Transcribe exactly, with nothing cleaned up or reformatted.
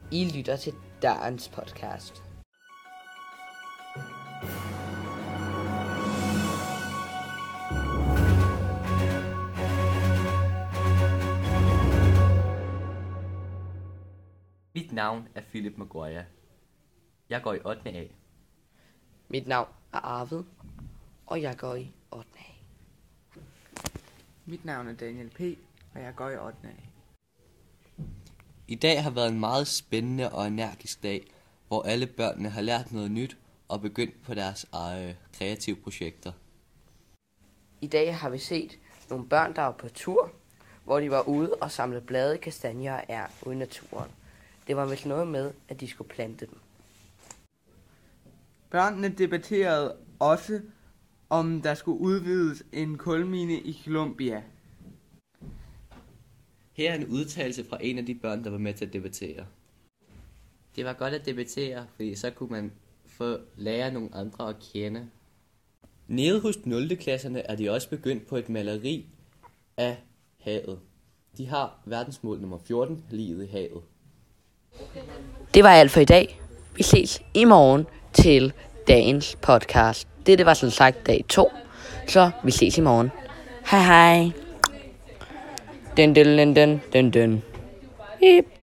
I lytter til dagens podcast. Mit navn er Philip Maguire. Jeg går i ottende A. Mit navn er Arvid, og jeg går i ottende A. Mit navn er Daniel P., og jeg går i ottende A. I dag har været en meget spændende og energisk dag, hvor alle børnene har lært noget nyt og begyndt på deres egne kreative projekter. I dag har vi set nogle børn, der var på tur, hvor de var ude og samlede blade, kastanjer og ær ude i naturen. Det var vist noget med, at de skulle plante dem. Børnene debatterede også, om der skulle udvides en kulmine i Colombia. Her er en udtalelse fra en af de børn, der var med til at debattere. Det var godt at debattere, fordi så kunne man få lære nogle andre at kende. Nede hos nul klasserne er de også begyndt på et maleri af havet. De har verdensmål nummer fjorten, livet i havet. Det var alt for i dag. Vi ses i morgen til dagens podcast. Det, det var som sagt dag to, så vi ses i morgen. Hej hej. Den den den den den den.